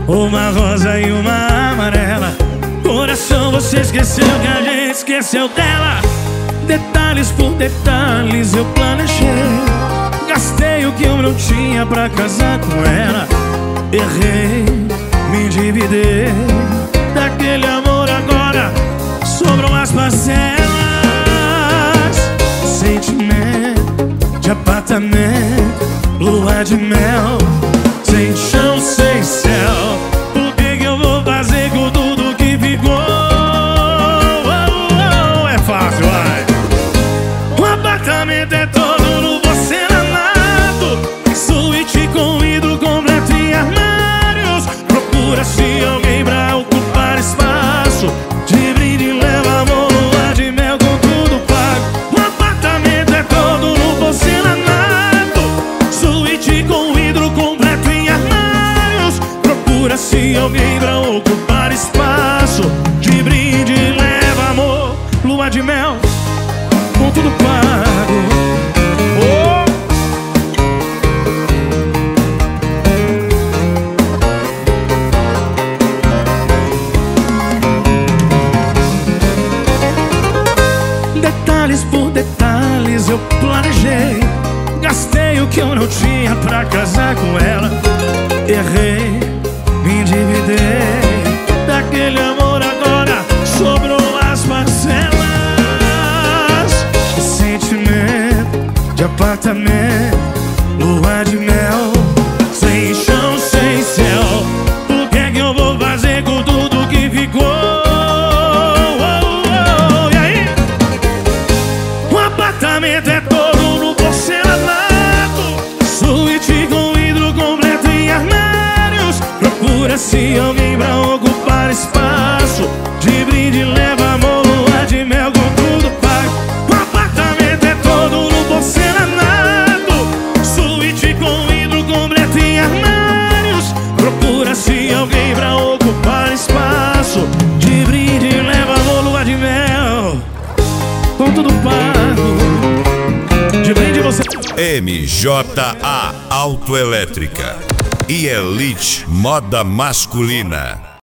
uma rosa e uma amarela. Coração, você esqueceu que a gente esqueceu dela. Detalhes por detalhes eu planejei. Gastei o que eu não tinha pra casar com ela. Errei, me endividei. Daquele amor agora sobram as parcelas. Sentimento de apartamento, lua de mel, sem chão, sem céu. O que eu vou fazer com tudo que ficou? É fácil, vai. O apartamento é todo no porcelanato, suíte com vidro completo e armários. Procura-se alguém pra ocupar espaço. De brinde leva amor, lua de mel com tudo pago. O apartamento é todo no porcelanato, suíte com vidro completo e armários. Procura-se alguém pra ocupar espaço. De brinde leva amor, lua de mel com tudo pago. Oh! Detalhes por detalhes eu planejei. Gastei o que eu não tinha pra casar com ela. Errei, me endividei. Daquele amor agora sobrou as parcelas. Sentimento de apartamento, lua de mel, sem chão, sem céu. O que é que eu vou fazer com tudo que ficou? E aí? O apartamento é todo no porcelanato, suíte com vidro completo e armários. Procura-se alguém pra ocupar espaço. De brinde leva amor, lua de mel com tudo pago. O apartamento é todo no porcelanato, suíte com vidro completo e armários. Procura-se alguém pra ocupar espaço. De brinde leva amor, lua de mel com tudo pago. De brinde você... MJA Autoelétrica e Elite Moda Masculina.